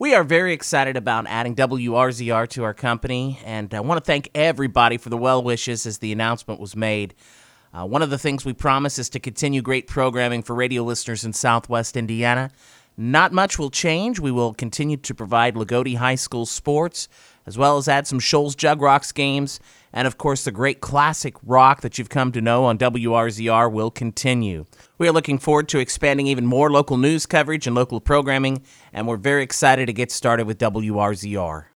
We are very excited about adding WRZR to our company, and I want to thank everybody for the well wishes as the announcement was made. One of the things we promise is to continue great programming for radio listeners in Southwest Indiana. Not much will change. We will continue to provide Lagodi High School sports, as well as add some Shoals Jug Rocks games, and of course the great classic rock that you've come to know on WRZR will continue. We are looking forward to expanding even more local news coverage and local programming, and we're very excited to get started with WRZR.